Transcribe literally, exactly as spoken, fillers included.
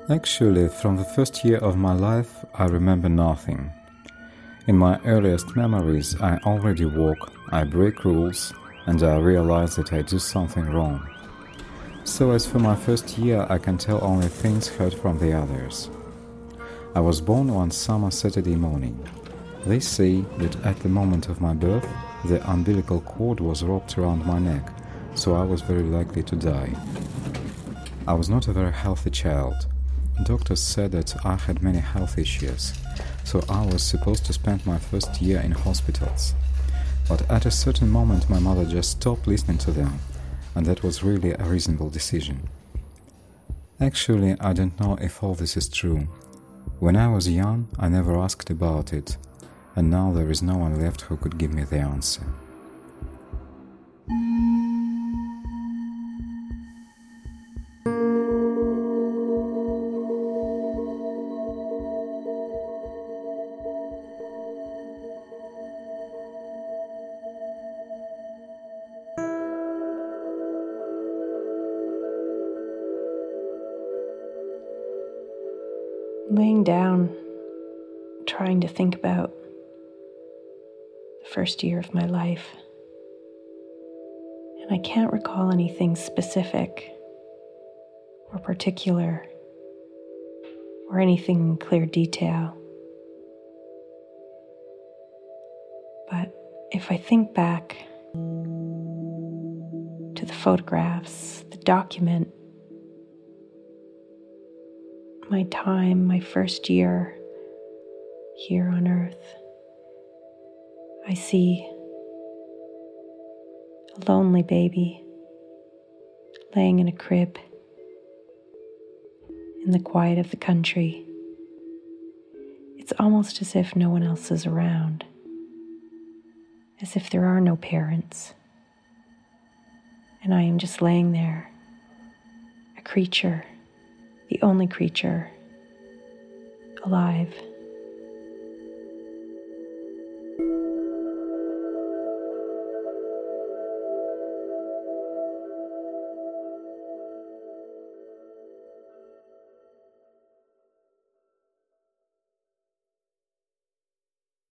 Actually, from the first year of my life, I remember nothing. In my earliest memories, I already walk, I break rules, and I realize that I do something wrong. So as for my first year, I can tell only things heard from the others. I was born one summer Saturday morning. They say that at the moment of my birth, the umbilical cord was wrapped around my neck, so I was very likely to die. I was not a very healthy child. Doctors said that I had many health issues, so I was supposed to spend my first year in hospitals. But at a certain moment my mother just stopped listening to them, and that was really a reasonable decision. Actually, I don't know if all this is true. When I was young, I never asked about it, and now there is no one left who could give me the answer. Laying down, trying to think about the first year of my life, and I can't recall anything specific or particular or anything in clear detail. But if I think back to the photographs, the document, my time, my first year here on Earth, I see a lonely baby laying in a crib in the quiet of the country. It's almost as if no one else is around, as if there are no parents, and I am just laying there, a creature, the only creature alive.